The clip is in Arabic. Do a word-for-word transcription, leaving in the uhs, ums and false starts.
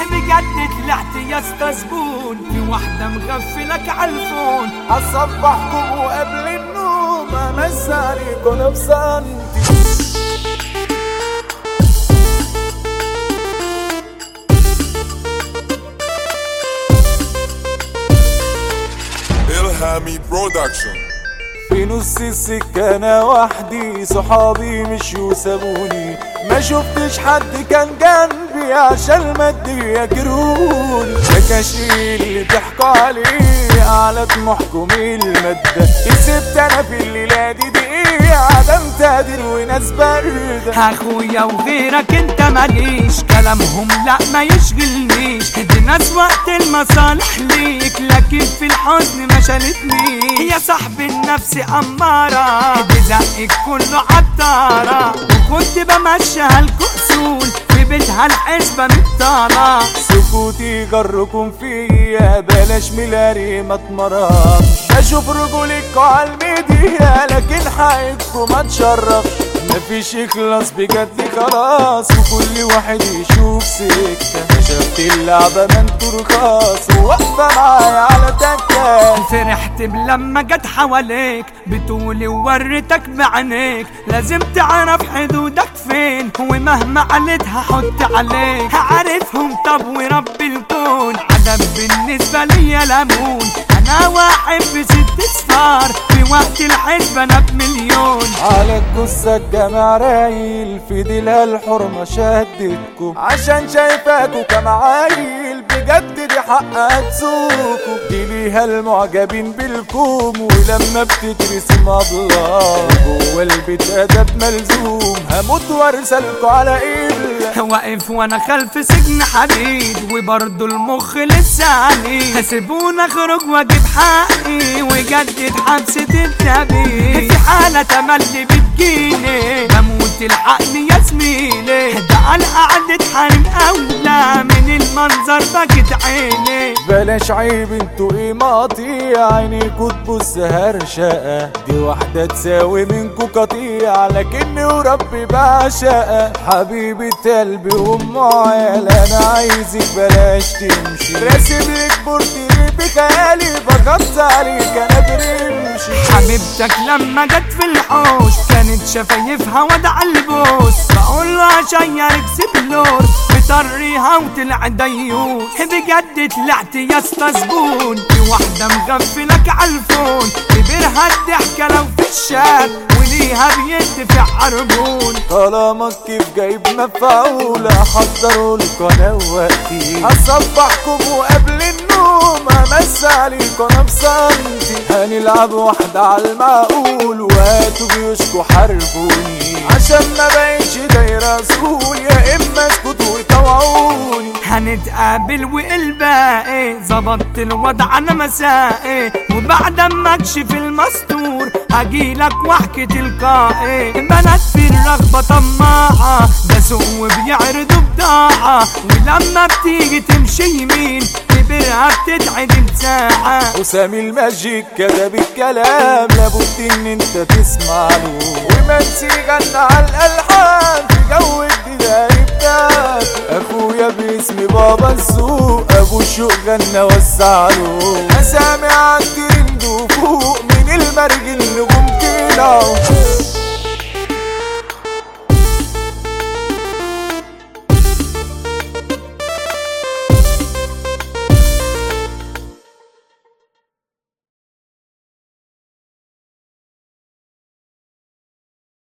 بجد طلعت يا اسطى زبون في واحدة مغفلك عالفون. هصبحكم وقبل النوم امس عليكم بسنتي. إلهامي برودكشن. في نص السكة انا وحدي، صحابي مشيوا سابوني، ما شفتش حد كان جنبي عشان المادية جروني. الكاشير اللي ضحكوا عليه على طموحكم المادة، كسبت انا في الليلة دي دقيقة عدم تقدير وناس باردة. اخويا وغيرك انت ماليش، كلامهم لا ما يشغلنيش، دي ناس وقت المصالح ليك لكن في الحزن ما شالتنيش. يا صاحب النفس أمارة دي زقك كله عطارة، وكنت بمشيها الكسول في بيتها الحسبة مبطالة. سكوتي جركم فيا بلاش ملاري ما اتمرمش، اشوف رجولكوا عالميديا لكن حقكم ما تشرفش. مفيش اخلاص بجد خلاص وكل واحد يشوف سكة، شفت اللعبة ما انتوا رخاص وواقفة معايا على تكة. فرحت بلما جت حواليك بتقولي وورتك بعينيك، لازم تعرف حدودك فين ومهما عليت هحط عليك. عارفهم طب ورب الكون عدم بالنسبة ليا ليمون، انا واحد في ست صفار في وقت الحسبة انا بمليون. على الجثة الجامع رايل في ديلها الحرمة شهدتكم، عشان شايفاكوا كمعايل بجد دي حقها تسوقوا. دي ليها المعجبين بالكوم ولما بتترسم الله جوه البيت ادب ملزوم، هموت وارسلكوا على قبلة. واقف وانا خلف سجن حديد وبرضه المخ لسه عنيد، سيبوني اخرج واجيب حقي وجدد حبسة التبيد. في حالة تملي بتجيني بموت الحقني يا زميلي، ده على قعدة حريم اولى من المنظر بكت عيني. بلاش عيب انتوا ايه مقاطيع، عينيكوا تبص هرشقة، دي واحدة تساوي منكوا قطيع لكني وربي بعشقها. حبيبة قلبي وام عيال انا عايزك بلاش تمشي، راسم لك بورتريه بخيالي بغطس عليك انا برمشي. حبيبتك لما جت في الحوش كانت شفايفها ودع البوس، بقولها عشان سبلور بطريها وطلع ديوس. بجد طلعت يا اسطى زبون في واحدة مغفلك عالفون، كبرها الضحكة لو في الشات وليها بيدفع عربون. طالما كيف جايب مفعولة حضروا القناة وقتي، هصبحكم وقبل النوم امس عليكم انا بسنتي. هنلعب واحدة عالمعقول وهاتوا جيوشكوا حاربوني، عشان ما بقيتش دايرة سهول يا اما اسكتوا وطوعوني. هنتقابل والباقي ظبطت الوضع انا مسائي، وبعد ما اكشف المستور هجيلك واحكي تلقائي. بنات في الرغبة طماعة ده سوق وبيعرضوا بضاعة، ولما بتيجي تمشي يمين كبرها بتتعدل ساعة. وسامي الماجيك كتب الكلام لابد ان انت تسمع له، ومنسي غنى على الالحان في جو الديداري بتاعك. اخويا باسم بابا السوق ابو الشوق غنى وسعله، اسامي عالترند وفوق من المرج النجوم طلعوا.